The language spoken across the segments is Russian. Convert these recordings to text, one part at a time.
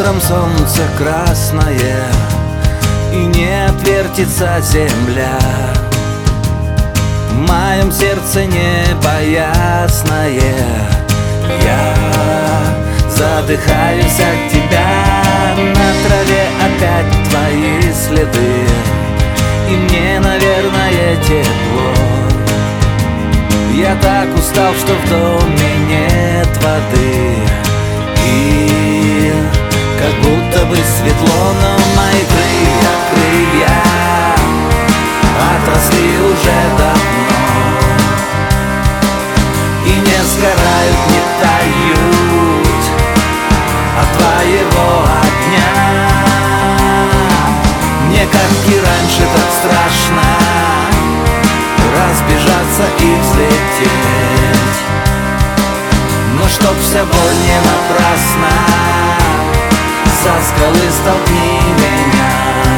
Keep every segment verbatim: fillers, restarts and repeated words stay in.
закатом солнце красное, и не отвертится земля. В моем сердце небо ясное, я задыхаюсь от тебя. На траве опять твои следы, и мне, наверное, тепло. Я так устал, что в доме нет воды, и как будто бы светло, но мои крылья, крылья отросли уже давно и не сгорают, не тают от твоего огня. Мне, как и раньше, так страшно разбежаться и взлететь, но чтоб вся боль не напрасна, со скалы столкни меня.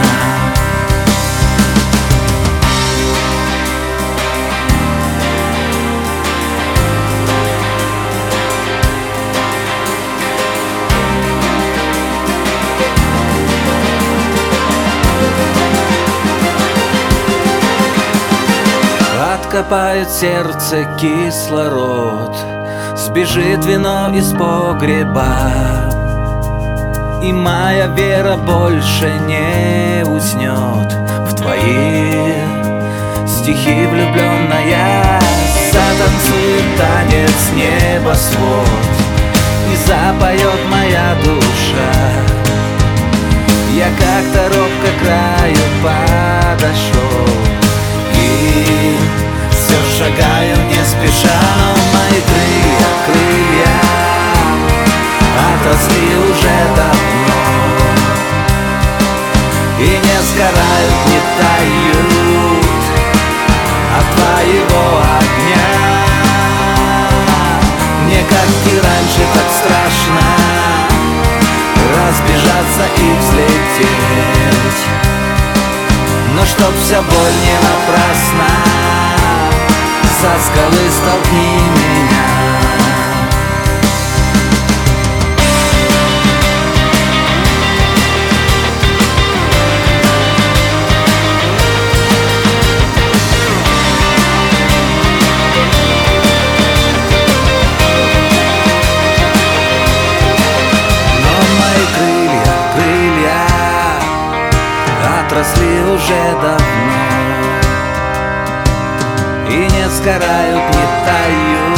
Откопает сердце кислород, сбежит вино из погреба, и моя вера больше не уснет в твои стихи влюбленная. Затанцует танец небосвод, и запоет моя душа. Я как-то робко к краю подошел, и все шагаю не спеша, но мои крылья, крылья отросли уже давно и не сгорают, не тают от твоего огня. Мне, как и раньше, так страшно разбежаться и взлететь, но чтоб вся боль не напрасна, со скалы столкни меня. Но мои крылья, крылья отросли уже давно и не сгорают, не тают